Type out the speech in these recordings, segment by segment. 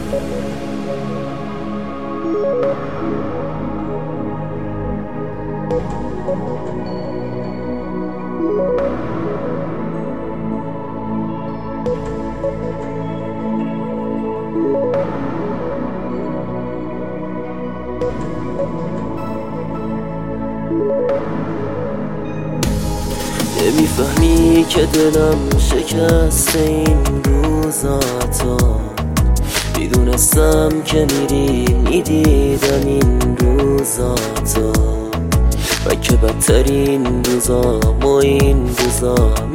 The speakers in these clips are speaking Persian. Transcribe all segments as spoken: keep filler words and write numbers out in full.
نمیفهمی که دلم شکست این روزا تو میدونستم که میری میدیدم این روزا تو و که بدترین روزا ما این روزا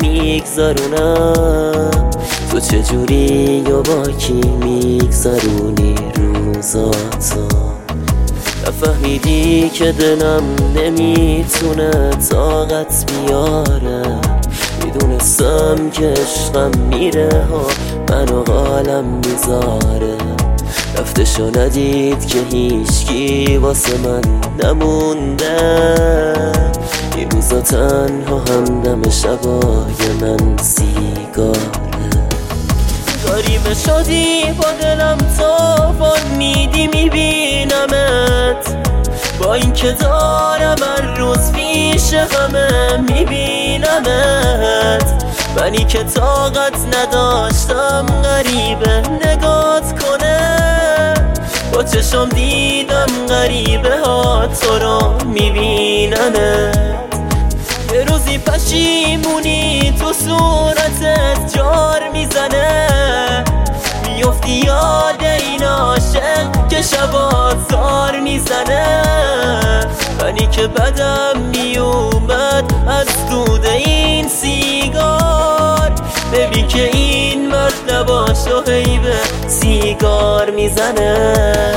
میگذرونم تو چجوری یا با کی میگذرونی روزا تو نفهمیدی که دلم نمیتونه طاقت بیاره میدونستم که عشقم میره ها منو قالم میذاره رفتشو ندید که هیچکی واسه من نمونده این روزا تنها همدم شبای من سیگاره داریم شدی با دلم تاوان میدی میبینمت با این که دارم هر روز پیش همه میبینمت منی که طاقت نداشتم غریبه نگات کنه با چشم دیدم غریبه ها تو رو میبینمت یه روزی پشیمونی تو صورتت جار میزنه میفتی یاد این عاشق که شبات زار میزنه منی که بدم میومد از دود این سیگار ببین که این مرد نباش و هی به سیگار میزنه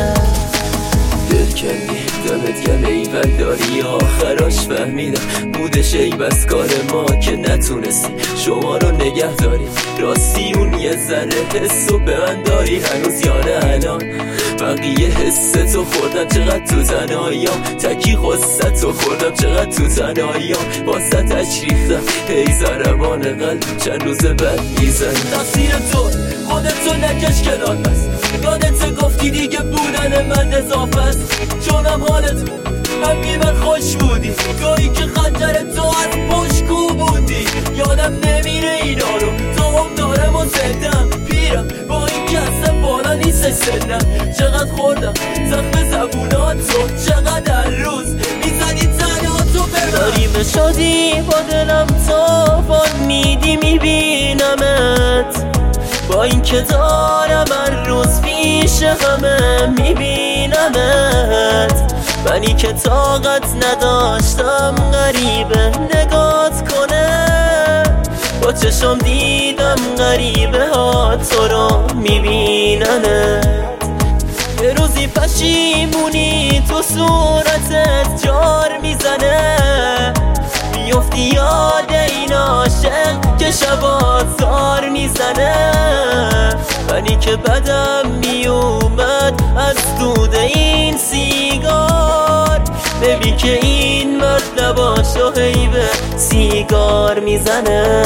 دل کنی دمت گل ایول داری آخراش فهمیدم بودش ای بس کار ما که نتونستی شما رو نگه داری راستی اون یه ذره حسو به من داری هنوز یاره الان بقیه حس تو خوردم چقدر تو تنهاییام تکی غصت تو خوردم چقدر تو تنهاییام واسه تشریختم هی ضربان قلب چند روز بعد میزن تقصیر تو خودتو نکش کنار بس یادت گفتی دیگه بودن من اضافه است چونم حالت همگی من خوش بودی گاهی که خنجر تو از پشکو بودی یادم نمیره اینا رو تو هم دارم و زندم پیرم با این که اصلا بالا نیست سنم چقدر خوردم زخم زبوناتو چقدر هر روز میزنی تنهاتو ببر داریم شدی با دلم تاوان میدی میبینمت با این که دارم هر روز پیش همه میبینمت منی که طاقت نداشتم غریبه نگات کنه با چشم دیدم غریبه ها تو رو میبیننت یه روزی پشیمونی تو صورتت جار میزنه میفتی یاد این عاشق که شبات زار میزنه منی که بدم میومد از دود این سیگار ببین که این مرد نباش و هی به سیگار میزنه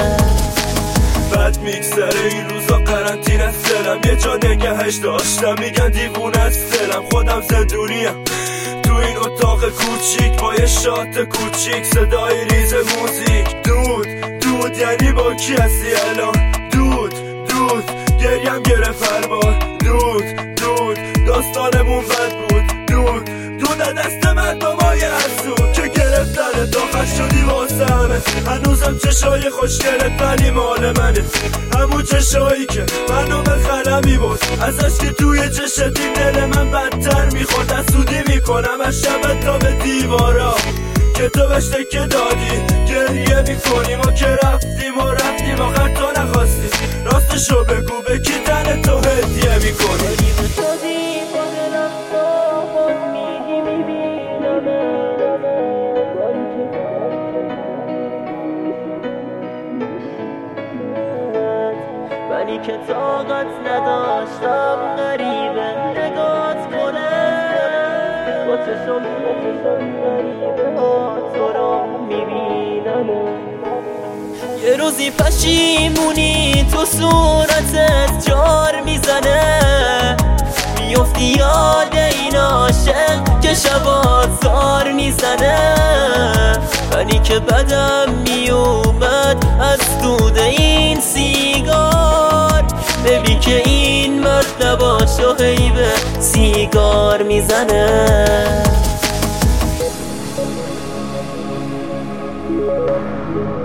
بد میگذره این روزا قرنطینه است دلم یه جا نگهش داشتم میگن دیوونه است دلم خودم زندونیم تو این اتاق کوچیک با یه شات کوچیک صدای ریز موزیک دود دود یعنی با کی هستی الان دود دود گریم گرفت هر بار دود دود داستانمون بد بود دود دود دست من با مایه حسود که گرفتن داخل شدی واسه همه هنوزم چشای خوشگلت ولی مال منه همون چشایی که منو به خلمی بود ازش که توی چشتیم دل من بدتر میخورد حسودی میکنم از شب تا به دیوارا که تو بشته که دادی گریه میکنیم و که رفتیم و رفتیم آخر تو نخواستی راستشو بگو به کی تن تو هدیه میکنی منی که طاقت نداشتم غریبه نگات کنه با چشم غریبه ها تو رو میبینم یه روزی پشیمونی تو صورتت جار میزنه میزنه، منی که بدم میومد از دود این سیگار. ببین که این مرد لباشو هی به سیگار میزنه.